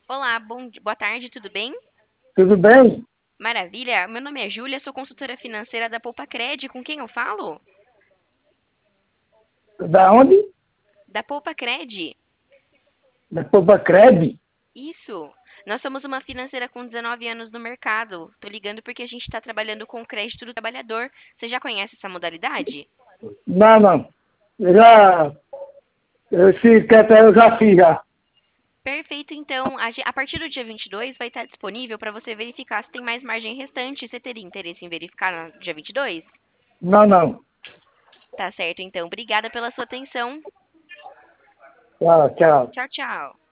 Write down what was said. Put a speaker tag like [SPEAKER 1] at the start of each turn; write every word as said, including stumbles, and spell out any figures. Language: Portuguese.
[SPEAKER 1] Olá, bom, di- boa tarde, tudo bem?
[SPEAKER 2] Tudo bem?
[SPEAKER 1] Maravilha. Meu nome é Júlia, sou consultora financeira da Poupa Cred. Com quem eu falo?
[SPEAKER 2] Da onde?
[SPEAKER 1] Da Poupa Cred.
[SPEAKER 2] Da Pobacred?
[SPEAKER 1] Isso. Nós somos uma financeira com dezenove anos no mercado. Tô ligando porque a gente está trabalhando com o crédito do trabalhador. Você já conhece essa modalidade?
[SPEAKER 2] Não, não. Eu já, esse quieto aí eu já fiz já.
[SPEAKER 1] Perfeito, então, a, ge- a partir do dia vinte e dois vai estar disponível para você verificar se tem mais margem restante. Você teria interesse em verificar no dia vinte e dois?
[SPEAKER 2] Não, não.
[SPEAKER 1] Tá certo, então. Obrigada pela sua atenção.
[SPEAKER 2] Tchau, tchau.
[SPEAKER 1] Tchau, tchau.